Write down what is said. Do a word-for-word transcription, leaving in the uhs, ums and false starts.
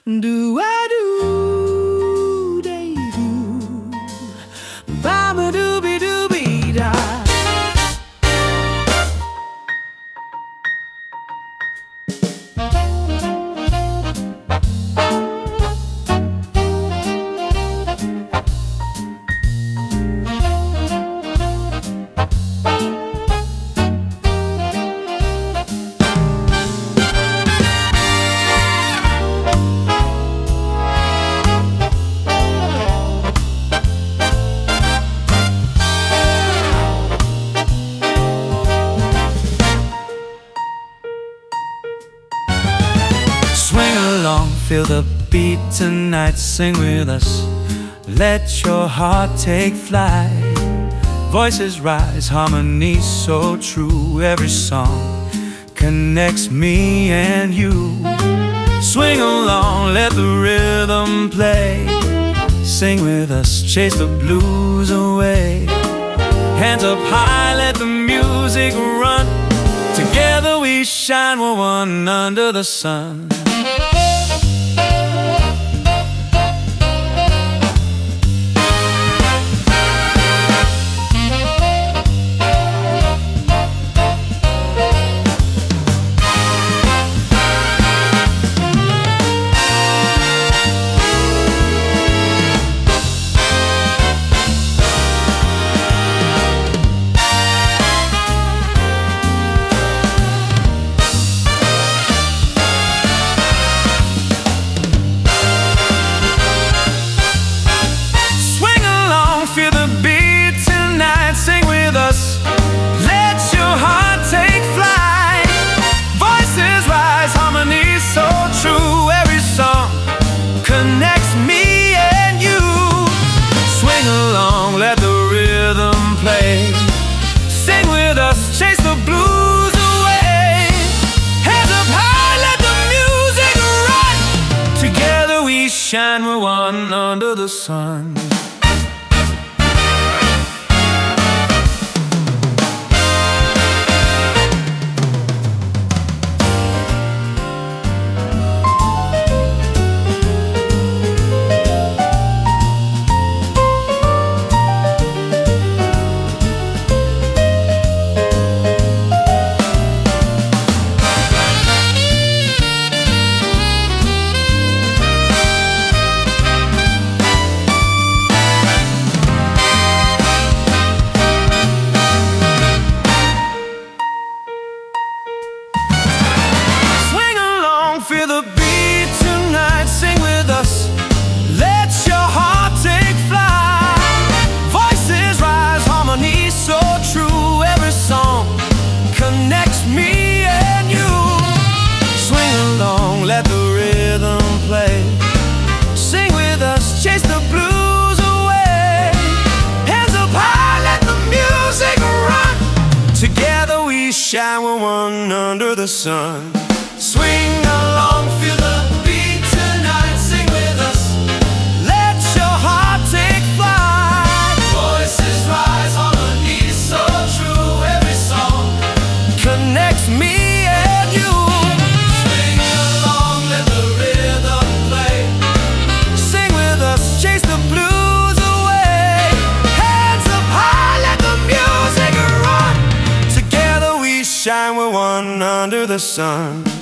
Do I do, they do, bama dooby dooby da. Swing along, feel the beat tonight, sing with us. Let your heart take flight. Voices rise, harmony so true. Every song connects me and you. Swing along, let the rhythm play. Sing with us, chase the blues away. Hands up high, let the music run. Together we shine, we're one under the sun. Feel the beat tonight, sing with us. Let your heart take flight. Voices rise, harmony so true. Every song connects me and you. Swing along, let the rhythm play. Sing with us, chase the blues away. Hands up high, let the music run. Together we shine, we're one under the sun. Feel the beat tonight, sing with us. Let your heart take flight. Voices rise, harmony so true. Every song connects me and you. Swing along, let the rhythm play. Sing with us, chase the blues away. Hands up high, let the music run. Together we shine, we're one under the sun. Swing along, feel the beat tonight, sing with us. Let your heart take flight. Voices rise, harmony so true. Every song connects me and you. Swing along, let the rhythm play. Sing with us, chase the blues away. Hands up high, let the music run. Together we shine, we're one under the sun.